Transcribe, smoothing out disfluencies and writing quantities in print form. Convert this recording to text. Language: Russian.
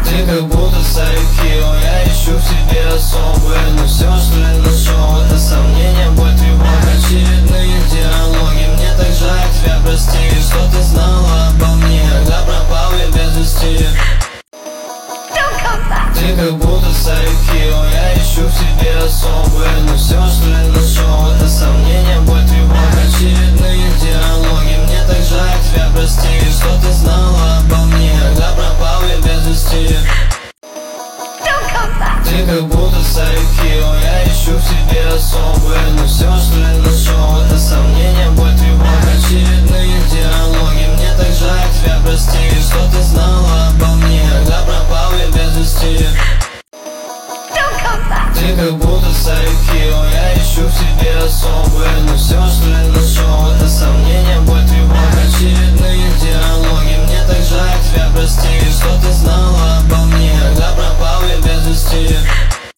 Ты как будто Сайкио, я ищу в себе особое. Но все, что я нашел, это сомнение, боль, тревога. Очередные диалоги, мне так жаль тебя, прости. Что ты знала обо мне, когда пропал я без вести? Ты как будто Сайкио, я ищу в себе особое. Но все, что я нашел, это сомнение, боль, тревога. Очередные диалоги, мне так жаль тебя, прости. Что ты знала обо мне, когда пропал я без вести? Ты как будто Сайкио, я ищу в себе особое. Но все, что я нашел, это сомнение, боль, тревога. Очередные диалоги, мне так жаль тебя, прости. Что ты знала обо мне, когда пропал я без вести? Ты как будто Сайкио, я ищу в себе особое. Но все, что я нашел, это сомнение, боль, тревога. Очередные диалоги, мне так жаль тебя, прости. Что ты знала